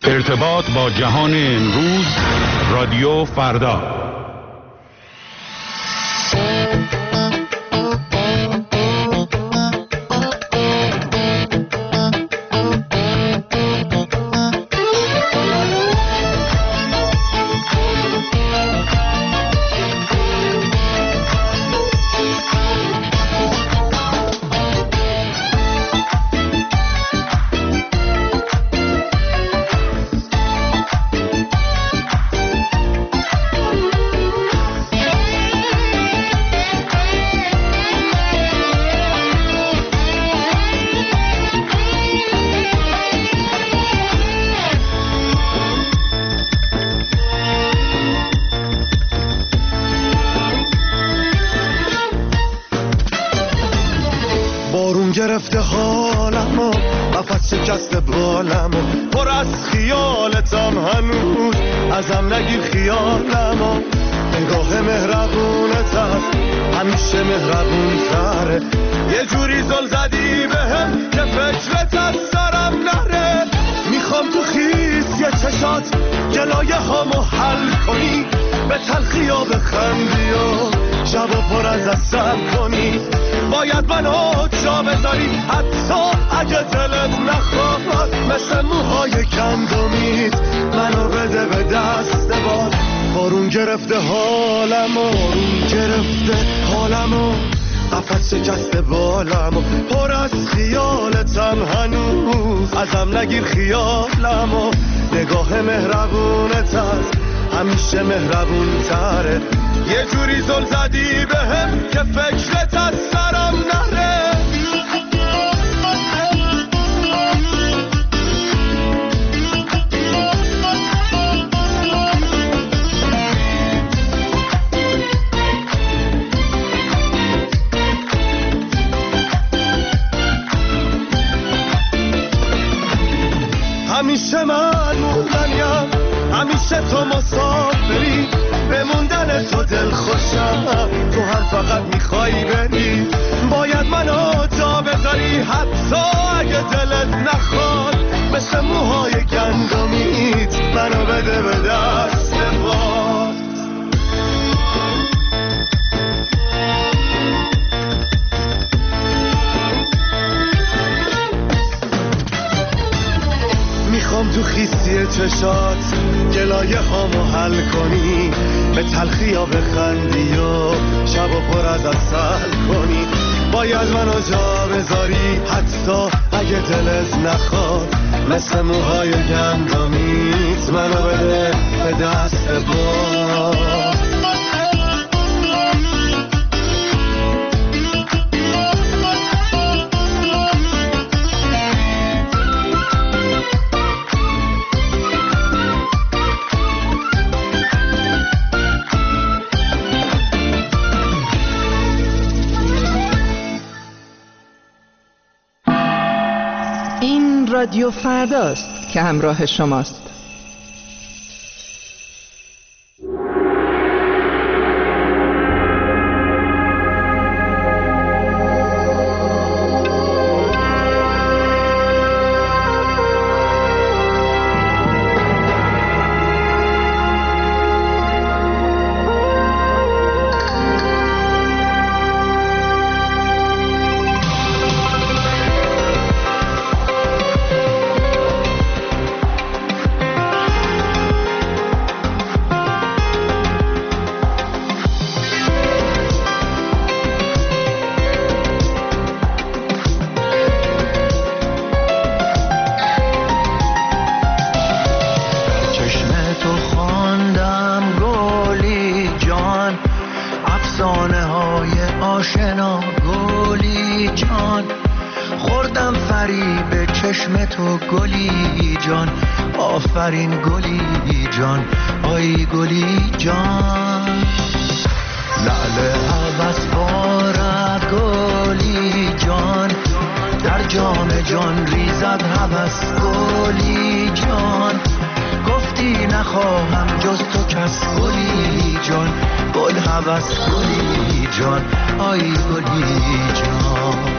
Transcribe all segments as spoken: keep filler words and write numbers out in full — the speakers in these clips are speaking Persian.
ارتباط با جهان امروز، رادیو فردا. گرفته حالمو، قفس شکسته بالمو، پر از خیالتم هنوز، ازم نگیر خیالمو. نگاه مهربونت هست، همیشه مهربون تره. یه جوری زل زدی بهم که فکرت از سرم نره. میخوام تو خیس یه چشات گلایه هامو حل کنی، به تلخی ها بخندی و شب و پر از اثر کنی. باید منو جا بذاری حتی اگه دلت نخواد، مثل موهای گندمیت منو بده به دست باد. بارون گرفته حالمو، بارون گرفته حالمو، قفس شکسته بالمو، پر از خیالتم هنوز، ازم نگیر خیالمو. نگاه مهربونت هست، همیشه مهربون تره. یه جوری زل زدی بهم که فکرت از سرم نره. همیشه من موندنیم، همیشه تو مسافری، به موندن تو دل خوشم، تو هم فقط میخوایی بری. باید منو جا بذاری حتی اگه دلت نخواد، مثل موهای گندمیت منو بده به دست باد. میخوام تو خیسی چشات گلایه هامو حل کنی، به تلخی ها بخندی و شب و پر از عسل کنی. باید منو جا بذاری حتی اگه دلت نخواد، مثل موهای گندمیت منو بده به دست باد. رادیو فرداست که همراه شماست. آفرین گلی جان، آی گلی جان. لعل عوض بارد گلی جان، در جام جان ریزد هوس گلی جان. گفتی نخواهم جز تو کس گلی جان، گل هوس گلی جان، آی گلی جان.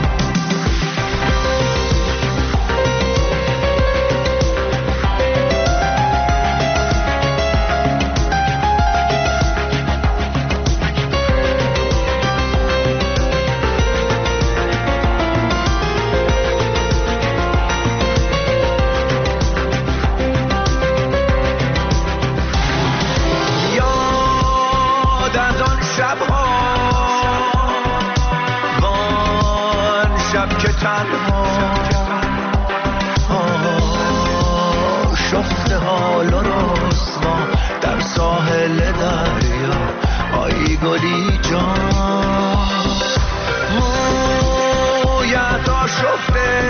حال و رسوا در ساحل دریا آی گلی جان مویت آشفته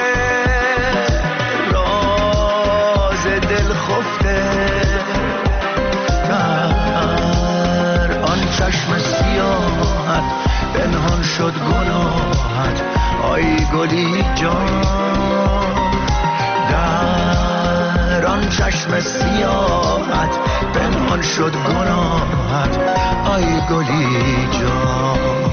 راز دل خفته در آن چشم سیاحت پنهان شد گناهت آی گلی جان در آن چشم سیاحت پنهان شد گناهت آی گلی جان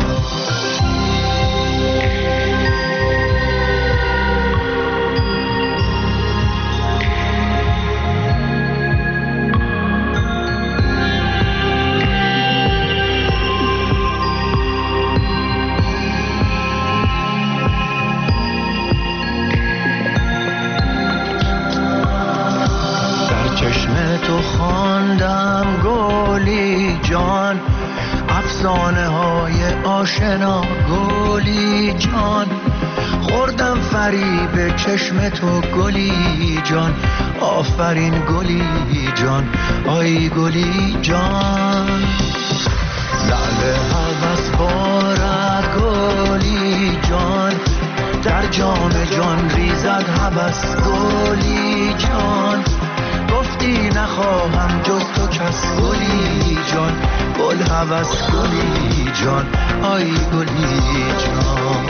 تو خواندم گلی جان افسانه های آشنا گلی جان خوردم فریب چشم تو گلی جان آفرین گلی جان آی گلی جان لعل هوس بارد گلی جان در جام جان ریزد هوس گلی جان گفتی نخواهم جز تو کس گلی جان گل هوس گلی جان آی گلی جان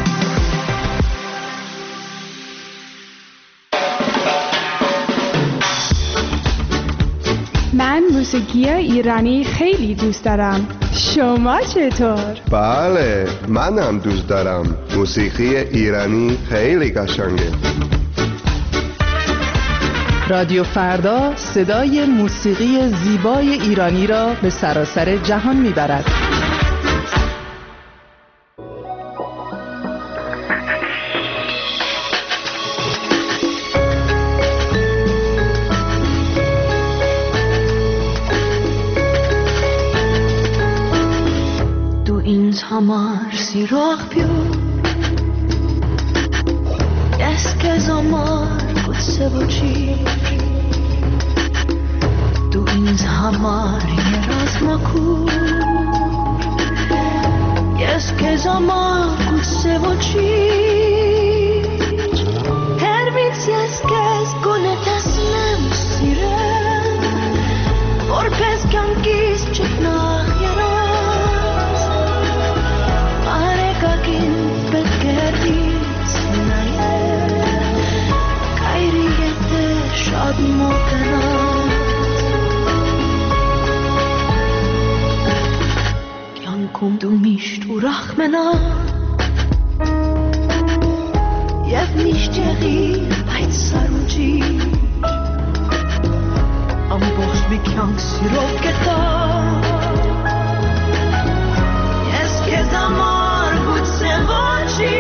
من موسیقی ایرانی خیلی دوست دارم. شما چطور؟ بله منم دوست دارم. موسیقی ایرانی خیلی قشنگه. رادیو فردا صدای موسیقی زیبای ایرانی را به سراسر جهان میبرد. Du ins hamar sirach più es che zamar se voci tu ins hamar yeras makur es che zamar se voci her bit yes kes konetas nem sire por pes kan kis chna yeras are kakin petkeris naye شاد موتنات Jankum du mich du Rachmena Jev nishteri Beit saruji Am box bikyank sirov geta Yes ke zamar gut sevochi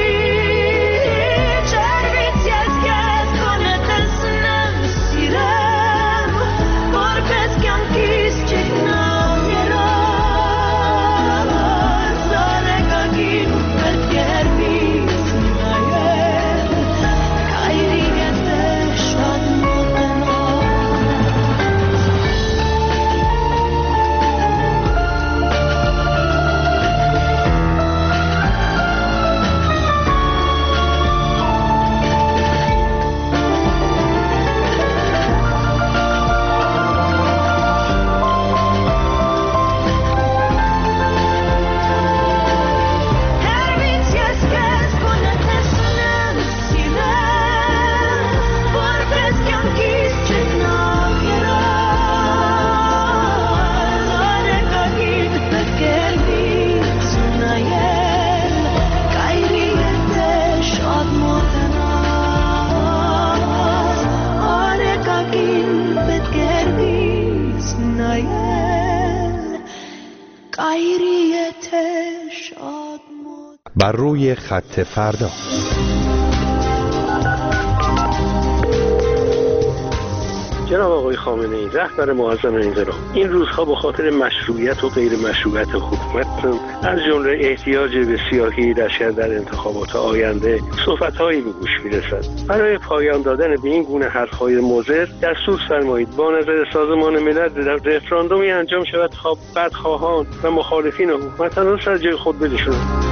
بر روی خط فردا. جناب آقای خامنه‌ای رهبر معظم انقلاب این روزها به خاطر مشروعیت و غیر مشروعیت حکومت از جمله احتیاج به سیاهی لشکر در انتخابات آینده صحبت‌هایی به گوش می‌رسد. برای پایان دادن به این گونه حرف‌های مضر دستور فرمایید با نظر سازمان ملل رفراندومی انجام شود تا بدخواهان و مخالفین حکومت را سر جای خود بنشانند.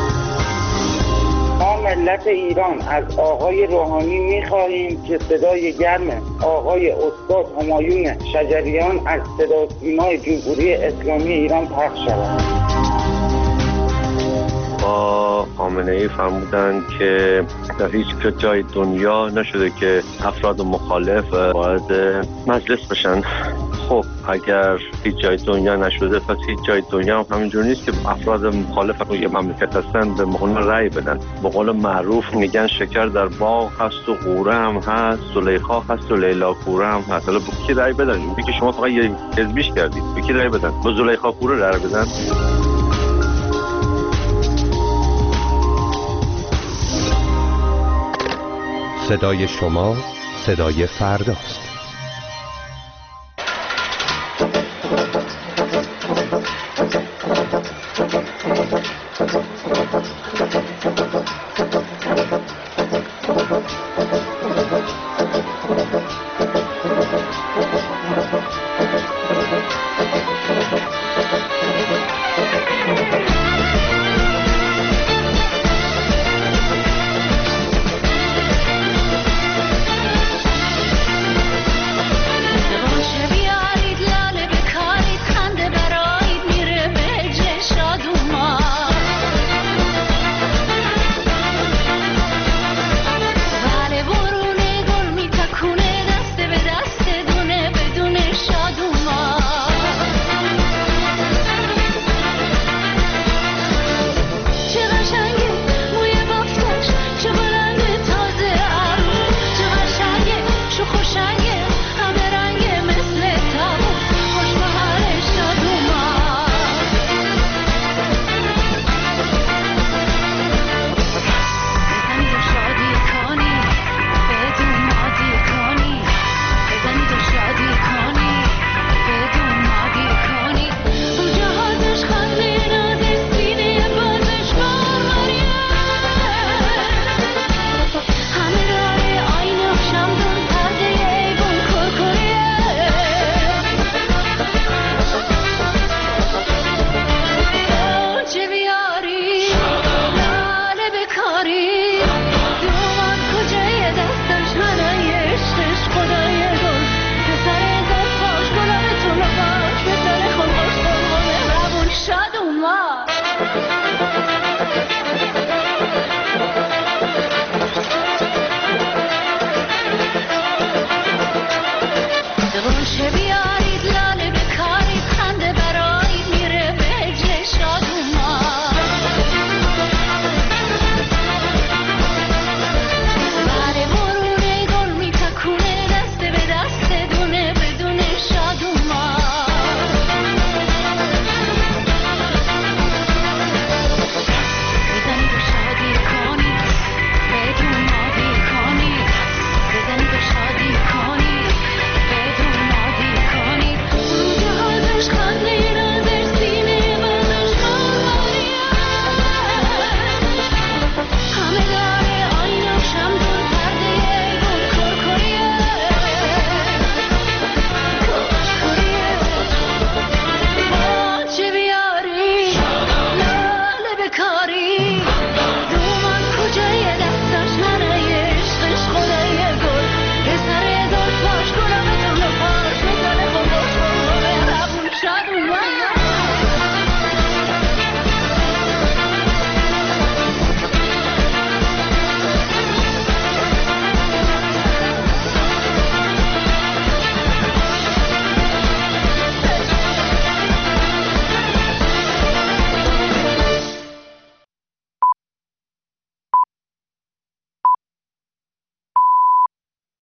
ما ملت ایران از آقای روحانی می‌خواهیم که صدای گرم آقای استاد همایون شجریان از صدا سیمای جمهوری اسلامی ایران پخش شود. با خامنه‌ای فرمودند که در هیچ جای دنیا نشده که افراد مخالف وارد مجلس بشن. خب اگر هیچ جای دنیا نشده پس هیچ جای دنیا هم همینجور نیست که افراد مخالف توی مملکت هستن به مقام رأی بدن. به قول معروف میگن شکر در باغ هست و قوره هم هست، زلیخا هست و لیلا کوره هم هست. حالا به کی رأی بدن؟ میگه که شما فقط یه حزبیش کردید. به کی رأی بدن؟ به زلیخا کوره رأی بدن؟ صدای شما صدای فرداست.